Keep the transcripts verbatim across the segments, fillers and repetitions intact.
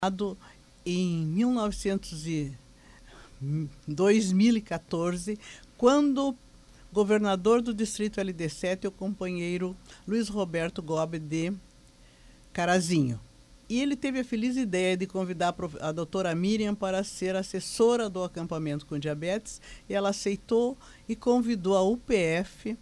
em mil novecentos e dois mil e quatorze, quando governador do distrito L D sete, o companheiro Luiz Roberto Gobi de Carazinho. E ele teve a feliz ideia de convidar a doutora Miriam para ser assessora do acampamento com diabetes, e ela aceitou e convidou a U P F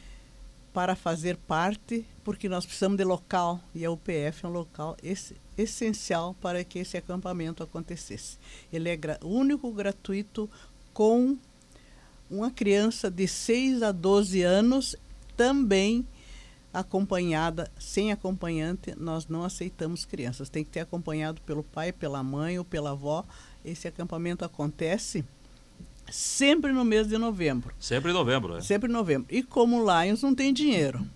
para fazer parte, porque nós precisamos de local, e a U P F é um local esse, essencial para que esse acampamento acontecesse. Ele é gra- único, gratuito, com uma criança de seis a doze anos, também acompanhada, sem acompanhante. Nós não aceitamos crianças, tem que ter acompanhado pelo pai, pela mãe ou pela avó. Esse acampamento acontece sempre no mês de novembro. Sempre em novembro, né? Sempre em novembro. E como o Lions não tem dinheiro,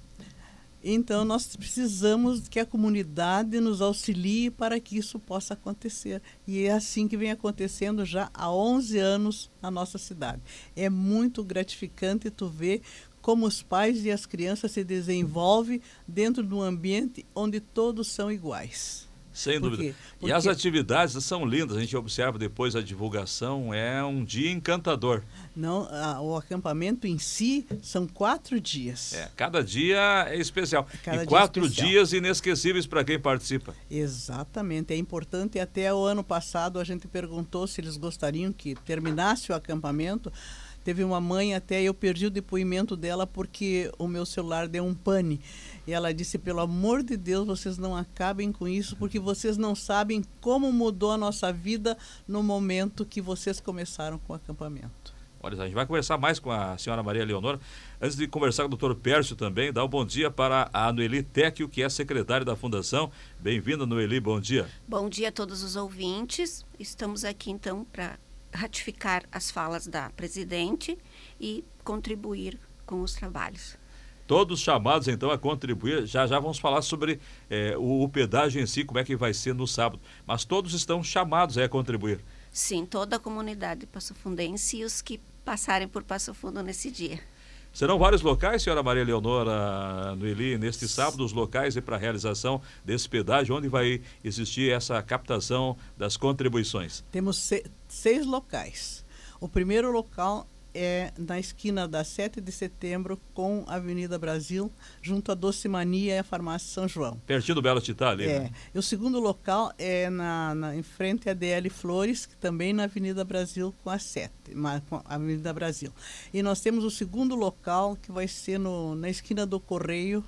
então nós precisamos que a comunidade nos auxilie para que isso possa acontecer. E é assim que vem acontecendo já há onze anos na nossa cidade. É muito gratificante tu ver como os pais e as crianças se desenvolvem dentro de um ambiente onde todos são iguais. Sem Por dúvida. quê? Porque E as atividades são lindas, a gente observa depois a divulgação, é um dia encantador. Não, a, o acampamento em si são quatro dias. É, cada dia é especial. Cada e dia quatro especial. dias inesquecíveis para quem participa. Exatamente, é importante. Até o ano passado a gente perguntou se eles gostariam que terminasse o acampamento. Teve uma mãe, até eu perdi o depoimento dela porque o meu celular deu um pane. E ela disse, pelo amor de Deus, vocês não acabem com isso, porque vocês não sabem como mudou a nossa vida no momento que vocês começaram com o acampamento. Olha, a gente vai conversar mais com a senhora Maria Leonora. Antes de conversar com o doutor Pércio também, dá um bom dia para a Noeli Tecchio, que é secretária da Fundação. Bem-vinda, Noeli, bom dia. Bom dia a todos os ouvintes. Estamos aqui, então, para ratificar as falas da presidente e contribuir com os trabalhos. Todos chamados, então, a contribuir. Já já vamos falar sobre eh, o, o pedágio em si, como é que vai ser no sábado. Mas todos estão chamados a contribuir. Sim, toda a comunidade passofundense e os que passarem por Passo Fundo nesse dia. Serão vários locais, senhora Maria Leonora, Noeli, neste sábado, os locais para a realização desse pedágio, onde vai existir essa captação das contribuições? Temos se, seis locais. O primeiro local é na esquina da sete de setembro com a Avenida Brasil, junto à Doce Mania e a Farmácia São João. Pertinho do Belo Titã ali, É. né? E o segundo local é na, na, em frente à D L Flores, que também na Avenida Brasil com a sete, com a Avenida Brasil. E nós temos o segundo local, que vai ser no, na esquina do Correio.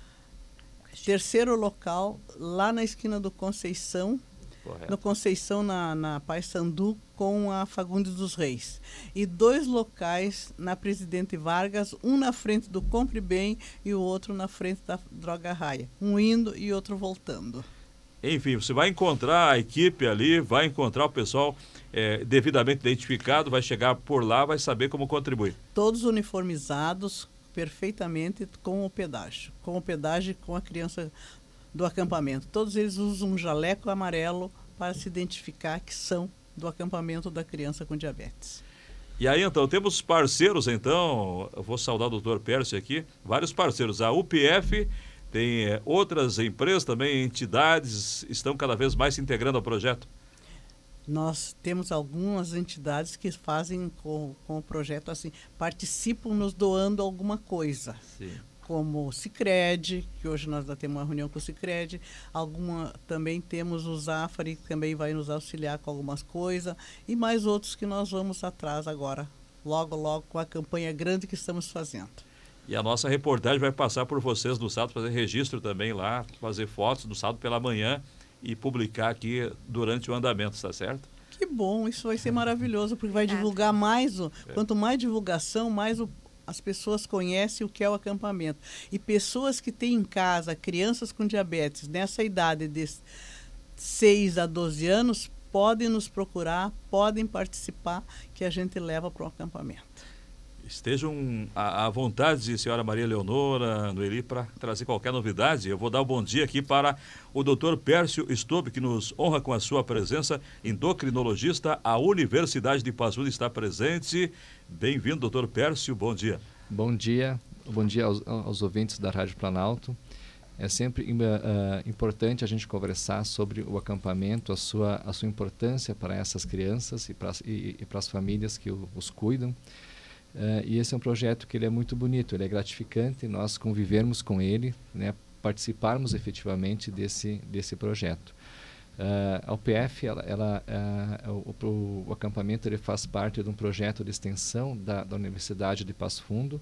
Terceiro local, lá na esquina do Conceição, Correto. no Conceição, na, na Paissandu, com a Fagundes dos Reis. E dois locais na Presidente Vargas, um na frente do Compre Bem e o outro na frente da Droga Raia. Um indo e outro voltando. Enfim, você vai encontrar a equipe ali, vai encontrar o pessoal é, devidamente identificado, vai chegar por lá, vai saber como contribuir. Todos uniformizados perfeitamente com o pedágio. Com o pedágio e com a criança do acampamento. Todos eles usam um jaleco amarelo para se identificar que são do acampamento da criança com diabetes. E aí, então, temos parceiros, então, eu vou saudar o doutor Pércio aqui, vários parceiros. A U P F tem é, outras empresas também, entidades, estão cada vez mais se integrando ao projeto. Nós temos algumas entidades que fazem com, com o projeto assim, participam nos doando alguma coisa. Sim. Como o Sicredi, que hoje nós já temos uma reunião com o Sicredi, alguma, também temos o Zafari, que também vai nos auxiliar com algumas coisas, e mais outros que nós vamos atrás agora, logo, logo, com a campanha grande que estamos fazendo. E a nossa reportagem vai passar por vocês no sábado, fazer registro também lá, fazer fotos no sábado pela manhã e publicar aqui durante o andamento, está certo? Que bom, isso vai ser maravilhoso, porque vai divulgar mais, o, é. quanto mais divulgação, mais o as pessoas conhecem o que é o acampamento. E pessoas que têm em casa crianças com diabetes nessa idade de seis a doze anos, podem nos procurar, podem participar, que a gente leva para o acampamento. Estejam à, à vontade, senhora Maria Leonora, Noeli, para trazer qualquer novidade. Eu vou dar o um bom dia aqui para o doutor Pércio Stobe, que nos honra com a sua presença, endocrinologista. A Universidade de Passo Fundo está presente. Bem-vindo, doutor Pércio, bom dia. Bom dia, bom dia aos, aos ouvintes da Rádio Planalto. É sempre uh, uh, importante a gente conversar sobre o acampamento, a sua, a sua importância para essas crianças e para e, e para as famílias que o, os cuidam. Uh, e esse é um projeto que ele é muito bonito, ele é gratificante, nós convivermos com ele, né, participarmos efetivamente desse, desse projeto. Uh, a U P F, ela, ela, uh, o, o, o acampamento ele faz parte de um projeto de extensão da, da Universidade de Passo Fundo,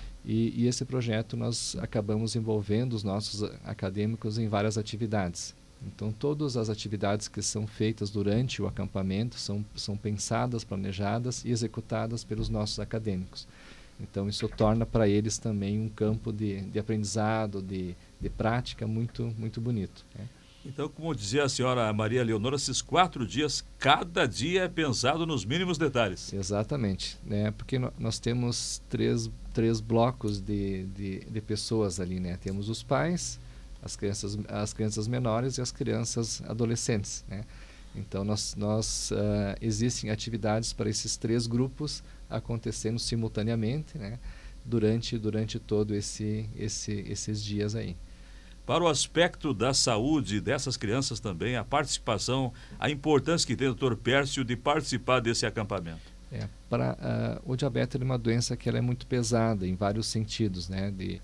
e, e esse projeto nós acabamos envolvendo os nossos acadêmicos em várias atividades. Então, todas as atividades que são feitas durante o acampamento são, são pensadas, planejadas e executadas pelos nossos acadêmicos. Então, isso torna para eles também um campo de, de aprendizado, de, de prática muito, muito bonito, né? Então, como dizia a senhora Maria Leonora, esses quatro dias, cada dia é pensado nos mínimos detalhes. Exatamente, né? Porque no, nós temos três, três blocos de, de, de pessoas ali, né? Temos os pais, as crianças, as crianças menores e as crianças adolescentes, né? Então, nós, nós, uh, existem atividades para esses três grupos acontecendo simultaneamente, né? Durante, durante todo esse, esse, esses dias aí. Para o aspecto da saúde dessas crianças também, a participação, a importância que tem o doutor Pércio de participar desse acampamento. É, para, uh, o diabetes é uma doença que ela é muito pesada em vários sentidos, né? De,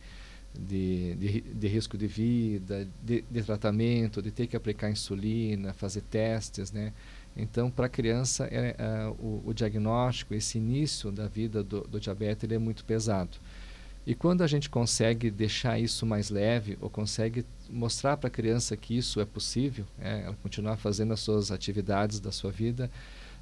de, de, de risco de vida, de, de tratamento, de ter que aplicar insulina, fazer testes, né? Então, para a criança, é, uh, o, o diagnóstico, esse início da vida do, do diabetes, ele é muito pesado. E quando a gente consegue deixar isso mais leve, ou consegue mostrar para a criança que isso é possível, é, ela continuar fazendo as suas atividades da sua vida,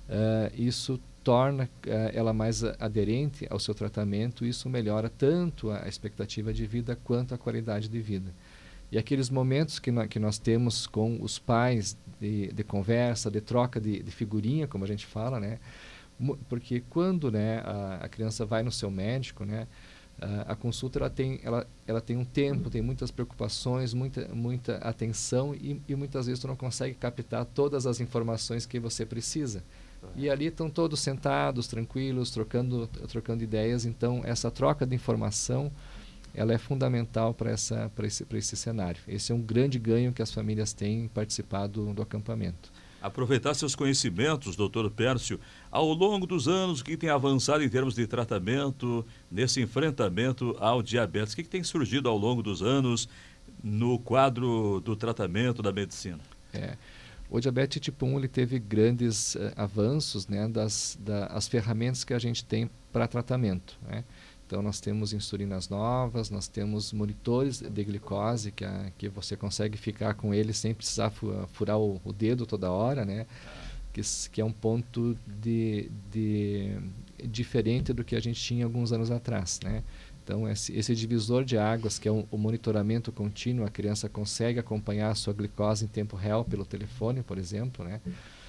uh, isso torna uh, ela mais aderente ao seu tratamento, e isso melhora tanto a expectativa de vida quanto a qualidade de vida. E aqueles momentos que, no, que nós temos com os pais de, de conversa, de troca de, de figurinha, como a gente fala, né? Porque quando, né, a, a criança vai no seu médico, né, Uh, a consulta ela tem, ela, ela tem um tempo, tem muitas preocupações, muita, muita atenção, e, e muitas vezes tu não consegue captar todas as informações que você precisa. E ali estão todos sentados, tranquilos, trocando, trocando ideias. Então, essa troca de informação ela é fundamental para essa, para esse, para esse cenário. Esse é um grande ganho que as famílias têm em participar do, do acampamento. Aproveitar seus conhecimentos, doutor Pércio, ao longo dos anos, o que tem avançado em termos de tratamento, nesse enfrentamento ao diabetes? O que tem surgido ao longo dos anos no quadro do tratamento da medicina? É, o diabetes tipo um ele teve grandes uh, avanços, né, das da, as ferramentas que a gente tem para tratamento, né? Então, nós temos insulinas novas, nós temos monitores de glicose, que, a, que você consegue ficar com ele sem precisar furar o, o dedo toda hora, né? Que, que é um ponto de, de, diferente do que a gente tinha alguns anos atrás, né? Então, esse, esse divisor de águas, que é um, o monitoramento contínuo, a criança consegue acompanhar a sua glicose em tempo real pelo telefone, por exemplo, né?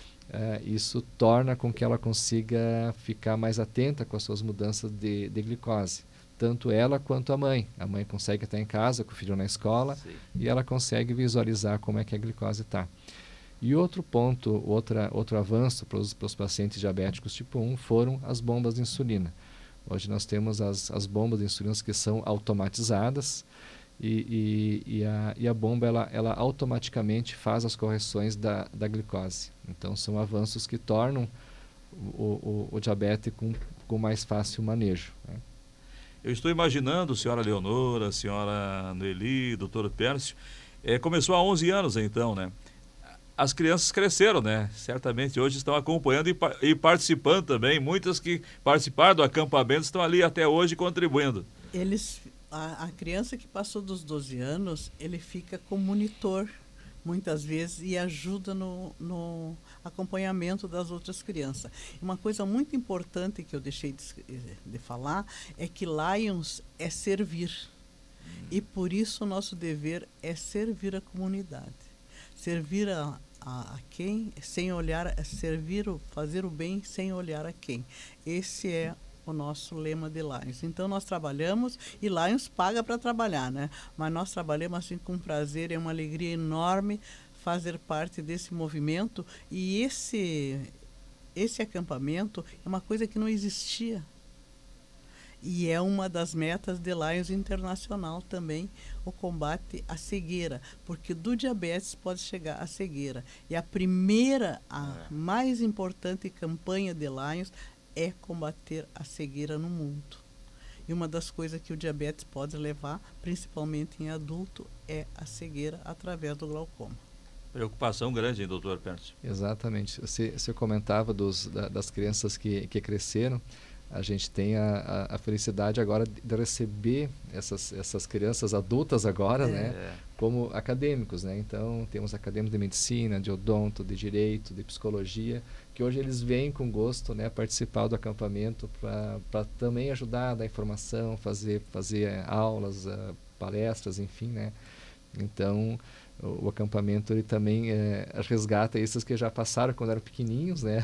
Uh, isso torna com que ela consiga ficar mais atenta com as suas mudanças de, de glicose. Tanto ela quanto a mãe. A mãe consegue estar em casa com o filho na escola. Sim. E ela consegue visualizar como é que a glicose está. E outro ponto, outra, outro avanço para os pacientes diabéticos tipo um foram as bombas de insulina. Hoje nós temos as, as bombas de insulina que são automatizadas, E, e, e, a, e a bomba ela, ela automaticamente faz as correções da, da glicose. Então são avanços que tornam o, o, o diabetes com, com mais fácil manejo, né? Eu estou imaginando, senhora Leonora, senhora Noeli, doutor Pércio, é, começou há onze anos então, né? As crianças cresceram, né? Certamente hoje estão acompanhando e, e participando também. Muitas que participaram do acampamento estão ali até hoje contribuindo. Eles... A, a criança que passou dos doze anos, ele fica como monitor, muitas vezes, e ajuda no, no acompanhamento das outras crianças. Uma coisa muito importante que eu deixei de, de falar é que Lions é servir. E por isso o nosso dever é servir a comunidade. Servir a, a, a quem, sem olhar, servir, o, fazer o bem sem olhar a quem. Esse é o nosso lema de Lions. Então nós trabalhamos e Lions paga para trabalhar, né? Mas nós trabalhamos assim com prazer, é uma alegria enorme fazer parte desse movimento, e esse esse acampamento é uma coisa que não existia. E é uma das metas de Lions Internacional também, o combate à cegueira, porque do diabetes pode chegar à cegueira. E a primeira, a é. mais importante campanha de Lions é combater a cegueira no mundo. E uma das coisas que o diabetes pode levar, principalmente em adulto, é a cegueira através do glaucoma. Preocupação grande, hein, doutor Pércio? Exatamente. Você, você comentava dos, da, das crianças que, que cresceram. A gente tem a, a, a felicidade agora de receber essas, essas crianças adultas agora, é. né, como acadêmicos, né? Então, temos acadêmicos de medicina, de odonto, de direito, de psicologia, que hoje eles vêm com gosto, né, participar do acampamento para também ajudar a dar informação, fazer, fazer aulas, uh, palestras, enfim, né? Então, o, o acampamento ele também é, resgata esses que já passaram quando eram pequenininhos, né?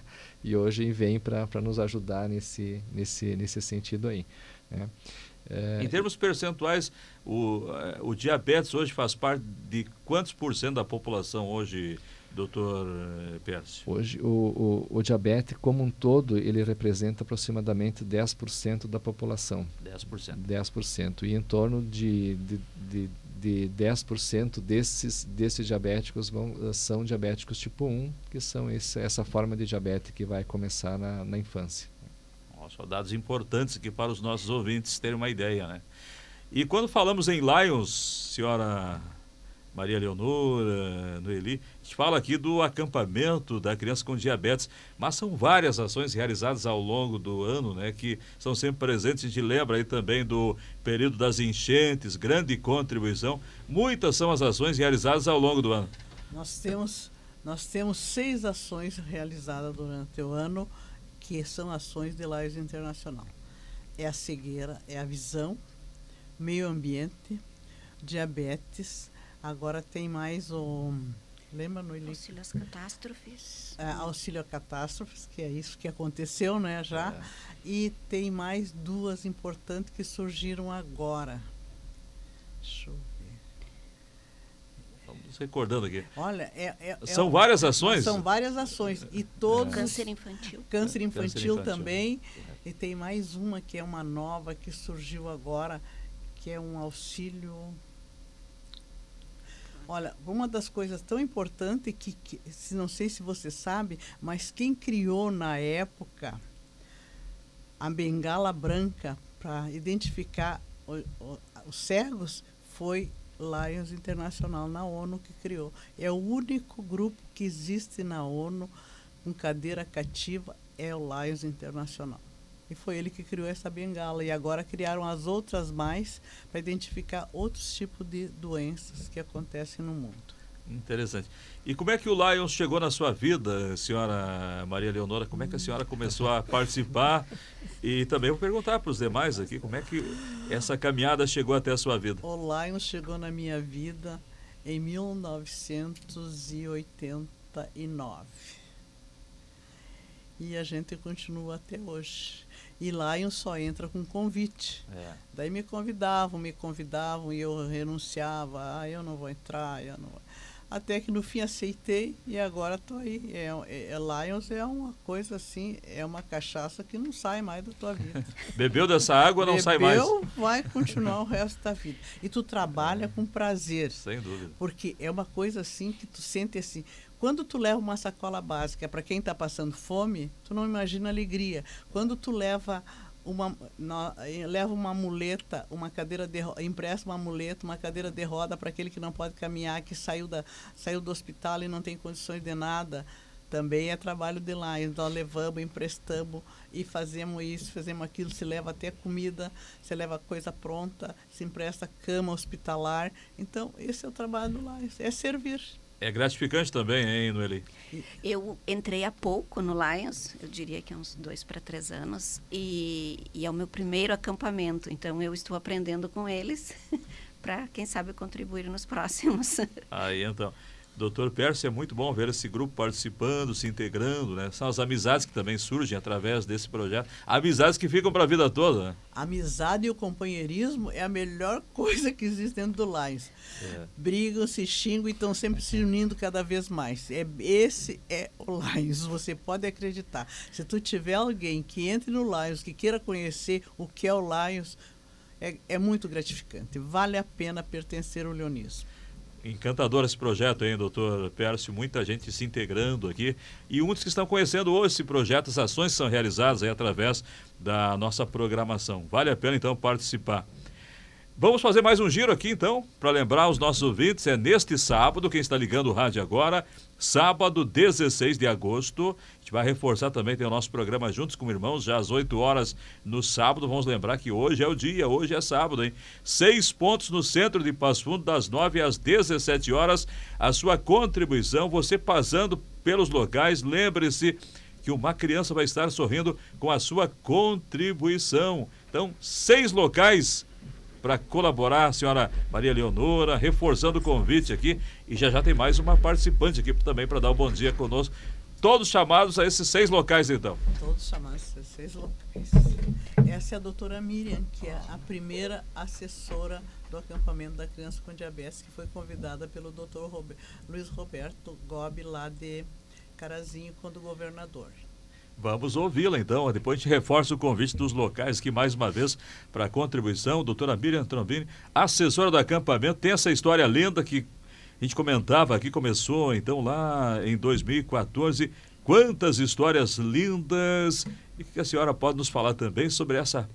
E hoje vem para nos ajudar nesse, nesse, nesse sentido aí, né? É, em termos percentuais, o, o diabetes hoje faz parte de quantos por cento da população hoje, doutor Pércio? Hoje, o, o, o diabetes como um todo, ele representa aproximadamente dez por cento da população. dez por cento. dez por cento. E em torno de, de, de, de dez por cento desses, desses diabéticos vão, são diabéticos tipo um, que são esse, essa forma de diabetes que vai começar na, na infância. São dados importantes aqui para os nossos ouvintes terem uma ideia, né? E quando falamos em Lions, senhora Maria Leonora, Noeli, a gente fala aqui do acampamento da criança com diabetes, mas são várias ações realizadas ao longo do ano, né, que são sempre presentes. A gente lembra aí também do período das enchentes, grande contribuição. Muitas são as ações realizadas ao longo do ano. Nós temos, nós temos seis ações realizadas durante o ano, que são ações de Lions Internacional. É a cegueira, é a visão, meio ambiente, diabetes, agora tem mais o... Lembra no auxílio às catástrofes. É, auxílio a catástrofes, que é isso que aconteceu, né, já. É. E tem mais duas importantes que surgiram agora. Deixa eu ver. Estamos recordando aqui. Olha, é, é, são é várias ações? São várias ações. E todos... É. Câncer infantil. Câncer infantil, Câncer infantil também. É. E tem mais uma que é uma nova que surgiu agora, que é um auxílio... Olha, uma das coisas tão importantes que, que se não sei se você sabe, mas quem criou na época a bengala branca para identificar o, o, os cegos foi Lions Internacional na ONU que criou. É o único grupo que existe na ONU com cadeira cativa, é o Lions Internacional. E foi ele que criou essa bengala. E agora criaram as outras mais para identificar outros tipos de doenças que acontecem no mundo. Interessante. E como é que o Lions chegou na sua vida, senhora Maria Leonora? Como é que a senhora começou a participar? E também vou perguntar para os demais aqui, como é que essa caminhada chegou até a sua vida? O Lions chegou na minha vida em mil novecentos e oitenta e nove. E a gente continua até hoje. E Lions só entra com convite. É. Daí me convidavam, me convidavam e eu renunciava. Ah, eu não vou entrar, eu não vou. Até que no fim aceitei e agora estou aí. É, é, é, Lions é uma coisa assim, é uma cachaça que não sai mais da tua vida. Bebeu dessa água, não Bebeu, sai mais. Bebeu, vai continuar o resto da vida. E tu trabalha é. com prazer. Sem dúvida. Porque é uma coisa assim que tu sente assim... Quando tu leva uma sacola básica para quem está passando fome, tu não imagina alegria. Quando tu leva uma, no, leva uma muleta, uma cadeira de empresta uma muleta, uma cadeira de roda para aquele que não pode caminhar, que saiu, da, saiu do hospital e não tem condições de nada, também é trabalho de lá. Nós levamos, emprestamos e fazemos isso, fazemos aquilo, se leva até comida, se leva coisa pronta, se empresta cama hospitalar. Então, esse é o trabalho do lá, é servir. É gratificante também, hein, Noeli? Eu entrei há pouco no Lions, eu diria que há uns dois para três anos, e, e é o meu primeiro acampamento, então eu estou aprendendo com eles para, quem sabe, contribuir nos próximos. Aí, então. Doutor Pércio, é muito bom ver esse grupo participando, se integrando, né? São as amizades que também surgem através desse projeto. Amizades que ficam para a vida toda, né? A amizade e o companheirismo é a melhor coisa que existe dentro do Lions. É. Brigam, se xingam e estão sempre se unindo cada vez mais. É, esse é o Lions, você pode acreditar. Se tu tiver alguém que entre no Lions, que queira conhecer o que é o Lions, é, é muito gratificante. Vale a pena pertencer ao leonismo. Encantador esse projeto, hein, doutor Pércio? Muita gente se integrando aqui. E muitos que estão conhecendo hoje esse projeto, as ações que são realizadas aí através da nossa programação. Vale a pena, então, participar. Vamos fazer mais um giro aqui, então, para lembrar os nossos ouvintes. É neste sábado, quem está ligando o rádio agora, sábado, dezesseis de agosto. A gente vai reforçar também, tem o nosso programa Juntos com Irmãos, já às oito horas no sábado. Vamos lembrar que hoje é o dia, hoje é sábado, hein? Seis pontos no centro de Passo Fundo, das nove às dezessete horas. A sua contribuição, você passando pelos locais, lembre-se que uma criança vai estar sorrindo com a sua contribuição. Então, seis locais para colaborar, a senhora Maria Leonora, reforçando o convite aqui, e já já tem mais uma participante aqui também para dar um bom dia conosco. Todos chamados a esses seis locais, então. Todos chamados a esses seis locais. Essa é a doutora Miriam, que é a primeira assessora do acampamento da criança com diabetes, que foi convidada pelo doutor Robert, Luiz Roberto Gobi, lá de Carazinho, quando governador. Vamos ouvi-la, então. Depois a gente reforça o convite dos locais aqui, mais uma vez, para a contribuição. Doutora Miriam Trombini, assessora do acampamento, tem essa história linda que a gente comentava aqui, começou, então, lá em dois mil e quatorze. Quantas histórias lindas! E que a senhora pode nos falar também sobre essa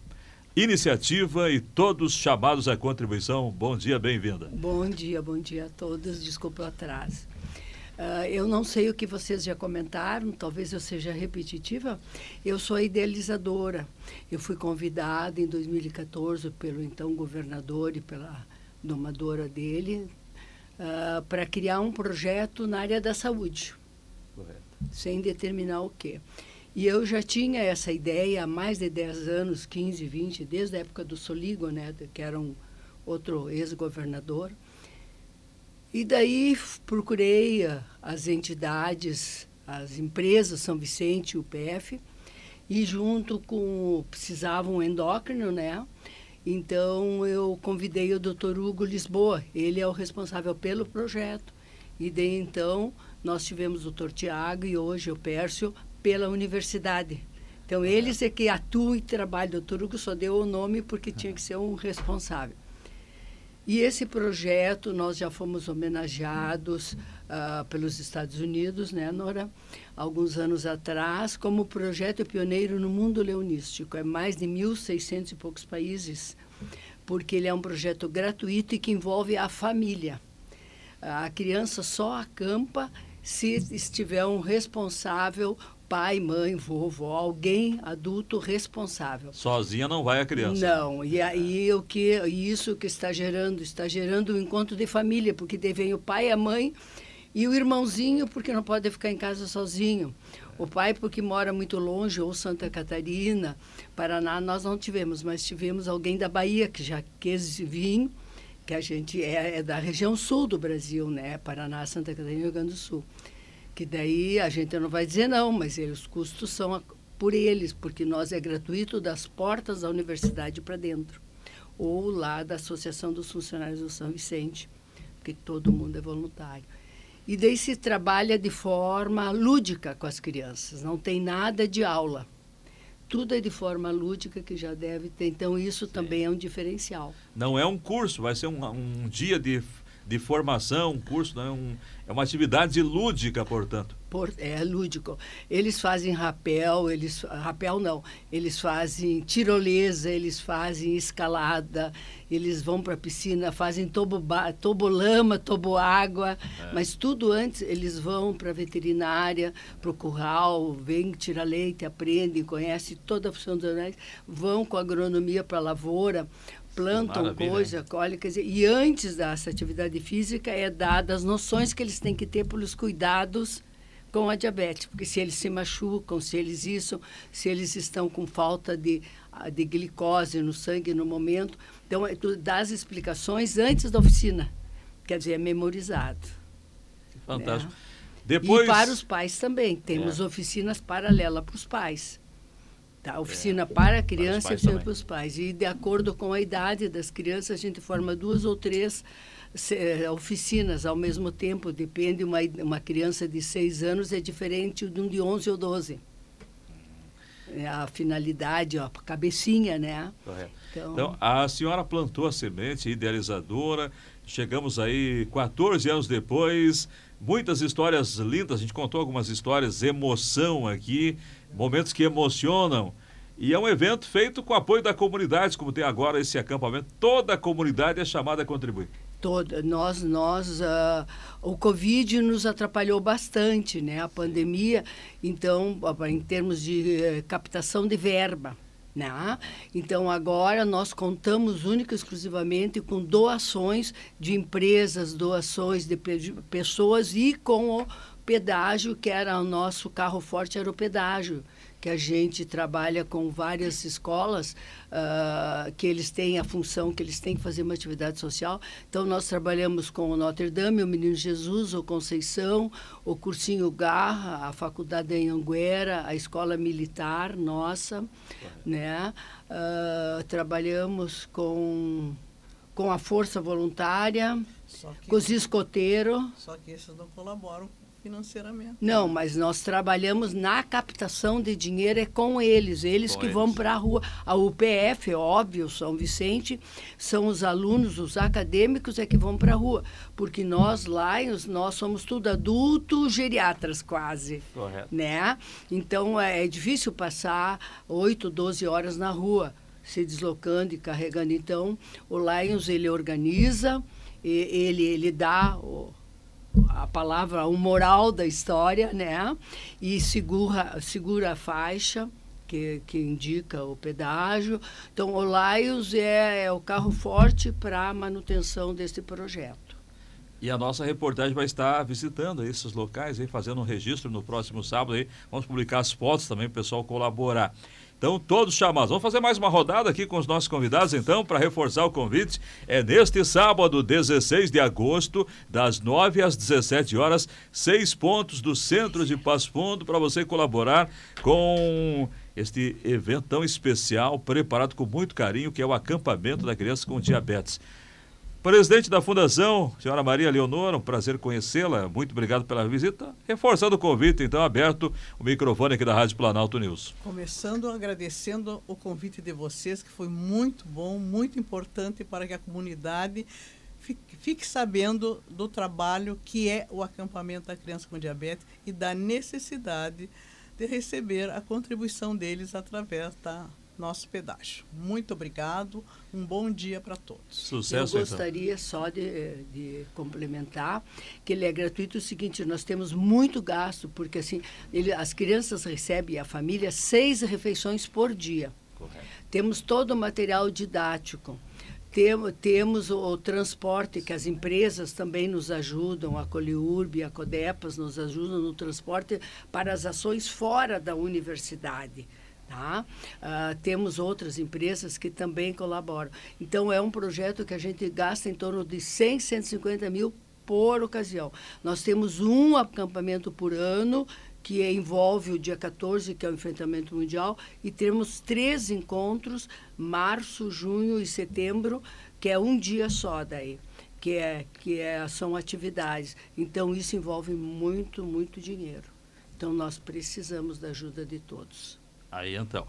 iniciativa e todos chamados à contribuição. Bom dia, bem-vinda. Bom dia, bom dia a todos. Desculpa o atraso. Uh, eu não sei o que vocês já comentaram, talvez eu seja repetitiva. Eu sou a idealizadora. Eu fui convidada em dois mil e quatorze pelo então governador e pela domadora dele uh, para criar um projeto na área da saúde. Correto. Sem determinar o quê. E eu já tinha essa ideia há mais de dez anos, quinze, vinte, desde a época do Soligo, né, que era um outro ex-governador. E daí procurei as entidades, as empresas, São Vicente e U P F, e junto com, precisava um endócrino, né? Então eu convidei o doutor Hugo Lisboa, ele é o responsável pelo projeto. E daí então nós tivemos o doutor Tiago e hoje o Pércio pela universidade. Então eles é que atuam e trabalham, o doutor Hugo só deu o nome porque tinha que ser um responsável. E esse projeto, nós já fomos homenageados uh, pelos Estados Unidos, né, Nora? Alguns anos atrás, como projeto pioneiro no mundo leonístico. É mais de mil e seiscentos e poucos países, porque ele é um projeto gratuito e que envolve a família. A criança só acampa se estiver um responsável, pai, mãe, vovó, alguém adulto responsável. Sozinha não vai a criança. Não, e aí o que isso que está gerando, está gerando um encontro de família, porque daí vem o pai, a mãe e o irmãozinho, porque não pode ficar em casa sozinho. O pai porque mora muito longe, ou Santa Catarina, Paraná, nós não tivemos, mas tivemos alguém da Bahia que já quis vir, que a gente é, é da região sul do Brasil, né? Paraná, Santa Catarina e Rio Grande do Sul. Que daí a gente não vai dizer não, mas os custos são por eles, porque nós é gratuito das portas da universidade para dentro, ou lá da Associação dos Funcionários do São Vicente, porque todo mundo é voluntário. E daí se trabalha de forma lúdica com as crianças, não tem nada de aula. Tudo é de forma lúdica que já deve ter, então isso Sim. também é um diferencial. Não é um curso, vai ser um, um dia de... de formação, um curso, né? um, é uma atividade lúdica, portanto. Por, é lúdico. Eles fazem rapel, eles rapel não, eles fazem tirolesa, eles fazem escalada, eles vão para a piscina, fazem toboba, tobolama, toboágua, é. Mas tudo antes eles vão para a veterinária, para o curral, vêm tirar leite, aprendem, conhecem toda a função dos animais, vão com agronomia para a lavoura, plantam Maravilha, coisa, colhe, quer dizer, e antes dessa atividade física é dada as noções que eles têm que ter pelos cuidados com a diabetes, porque se eles se machucam, se eles isso, se eles estão com falta de, de glicose no sangue no momento, então tu dá as explicações antes da oficina, quer dizer, é memorizado. Fantástico. Né? Depois... E para os pais também. Temos é. oficinas paralelas para os pais. Tá? Oficina é. para a criança e oficina para os pais. E de acordo com a idade das crianças, a gente forma duas ou três oficinas ao mesmo tempo. Depende, uma, uma criança de seis anos é diferente de um de onze ou doze. É a finalidade, ó, a cabecinha, né? Correto. Então, então, a senhora plantou a semente, idealizadora, chegamos aí quatorze anos depois, muitas histórias lindas, a gente contou algumas histórias, emoção aqui, momentos que emocionam, e é um evento feito com apoio da comunidade, como tem agora esse acampamento, toda a comunidade é chamada a contribuir. Toda, nós, nós, uh, o Covid nos atrapalhou bastante, né? A pandemia, então, em termos de uh, captação de verba, né? Então, agora nós contamos única e exclusivamente com doações de empresas, doações de pe- pessoas e com o pedágio, que era o nosso carro forte, era o pedágio, que a gente trabalha com várias escolas, uh, que eles têm a função, que eles têm que fazer uma atividade social. Então, nós trabalhamos com o Notre Dame, o Menino Jesus, o Conceição, o Cursinho Garra, a Faculdade em Anguera, a Escola Militar nossa, né? Uh, trabalhamos com, com a Força Voluntária, com os escoteiros. Só que esses não colaboram financeiramente. Não, mas nós trabalhamos na captação de dinheiro é com eles, eles com que eles. vão para a rua. A U P F, é óbvio, São Vicente, são os alunos, os acadêmicos é que vão para a rua, porque nós lá, nós somos tudo adultos, geriatras quase. Correto. Né? Então, é, é difícil passar oito, doze horas na rua, se deslocando e carregando. Então, o Lions, ele organiza, ele, ele dá... O, a palavra, o moral da história, né? E segura, segura a faixa, que, que indica o pedágio. Então, o Lions é, é o carro forte para a manutenção desse projeto. E a nossa reportagem vai estar visitando esses locais, aí, fazendo um registro no próximo sábado. Aí. Vamos publicar as fotos também para o pessoal colaborar. Então, todos chamados. Vamos fazer mais uma rodada aqui com os nossos convidados, então, para reforçar o convite. É neste sábado, dezesseis de agosto, das nove às dezessete horas, seis pontos do centro de Passo Fundo, para você colaborar com este evento tão especial, preparado com muito carinho, que é o acampamento da criança com diabetes. Presidente da Fundação, senhora Maria Leonora, um prazer conhecê-la. Muito obrigado pela visita. Reforçando o convite, então, aberto o microfone aqui da Rádio Planalto News. Começando agradecendo o convite de vocês, que foi muito bom, muito importante para que a comunidade fique, fique sabendo do trabalho que é o acampamento da criança com diabetes e da necessidade de receber a contribuição deles através da nosso pedágio. Muito obrigado, um bom dia para todos. Sucesso. Eu gostaria então. só de, de complementar que ele é gratuito. O seguinte, nós temos muito gasto, porque assim, ele, as crianças recebem, a família, seis refeições por dia. Correto. Temos todo o material didático. Tem, temos o, o transporte, que as empresas também nos ajudam, a Coliurb, a Codepas nos ajudam no transporte para as ações fora da universidade. Tá? Uh, temos outras empresas que também colaboram. Então, é um projeto que a gente gasta em torno de cem, cento e cinquenta mil por ocasião. Nós temos um acampamento por ano, que envolve o dia quatorze, que é o enfrentamento mundial, e temos três encontros, março, junho e setembro, que é um dia só daí, que, é, que é, são atividades. Então, isso envolve muito, muito dinheiro. Então, nós precisamos da ajuda de todos. Aí, então.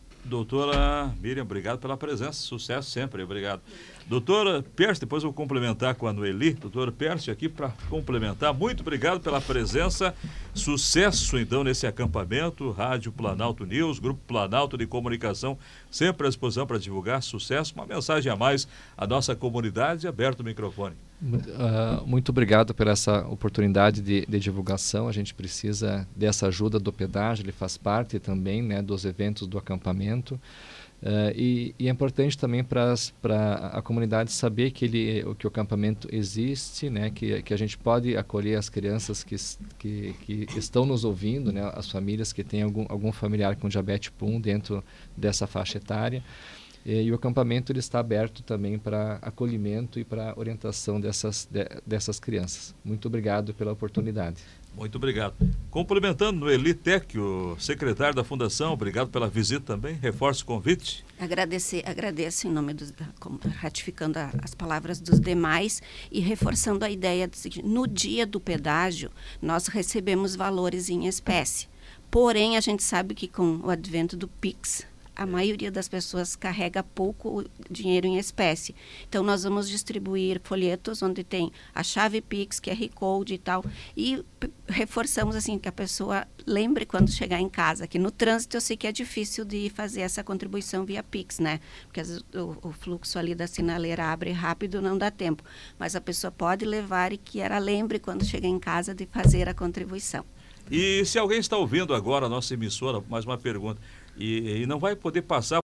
Doutora Miriam, obrigado pela presença. Sucesso sempre, obrigado. Doutora Pércio, depois eu vou complementar com a Noeli. Doutora Pércio aqui para complementar. Muito obrigado pela presença. Sucesso, então, nesse acampamento. Rádio Planalto News, Grupo Planalto de Comunicação, sempre à disposição para divulgar. Sucesso. Uma mensagem a mais à nossa comunidade. Aberto o microfone. Uh, muito obrigado por essa oportunidade de, de divulgação. A gente precisa dessa ajuda do pedágio, ele faz parte também, né, dos eventos do acampamento. Uh, e, e é importante também para a comunidade saber que, ele, que o acampamento existe, né, que, que a gente pode acolher as crianças que, que, que estão nos ouvindo, né, as famílias que têm algum, algum familiar com diabetes tipo um dentro dessa faixa etária. E, e o acampamento ele está aberto também para acolhimento e para orientação dessas, de, dessas crianças. Muito obrigado pela oportunidade. Muito obrigado. Complementando o Eli Tec, o secretário da Fundação, obrigado pela visita também. Reforço o convite. Agradecer, agradeço em nome dos, ratificando a, as palavras dos demais e reforçando a ideia do seguinte: no dia do pedágio, nós recebemos valores em espécie. Porém, a gente sabe que com o advento do Pix, a maioria das pessoas carrega pouco dinheiro em espécie. Então, nós vamos distribuir folhetos onde tem a chave Pix, Q R Code e tal. E reforçamos assim que a pessoa lembre quando chegar em casa, que no trânsito eu sei que é difícil de fazer essa contribuição via Pix, né? Porque às vezes, o, o fluxo ali da sinaleira abre rápido, não dá tempo. Mas a pessoa pode levar e que ela lembre quando chegar em casa de fazer a contribuição. E se alguém está ouvindo agora a nossa emissora, mais uma pergunta, e, e não vai poder passar